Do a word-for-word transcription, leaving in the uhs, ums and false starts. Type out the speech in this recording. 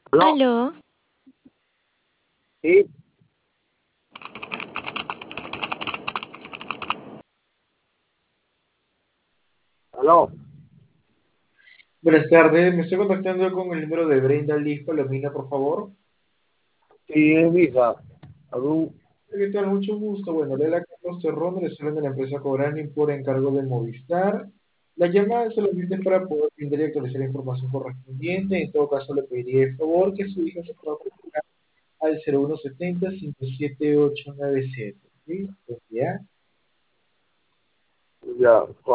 ¿Aló? Aló, Sí, aló. Buenas tardes, me estoy contactando con el número de Brenda Liz Palomina, por favor. Sí, es Visa. ¿Algún? ¿Qué tal? Mucho gusto. Bueno, le da Carlos Terrón, le salen de la empresa Cobrani por encargo de Movistar. La llamada solamente es para poder brindar y actualizar la información correspondiente. En todo caso, le pediría el favor que su hija se pueda comunicar al cero uno setenta, cincuenta y siete, ocho nueve siete. ¿Sí? Buen día. Ya.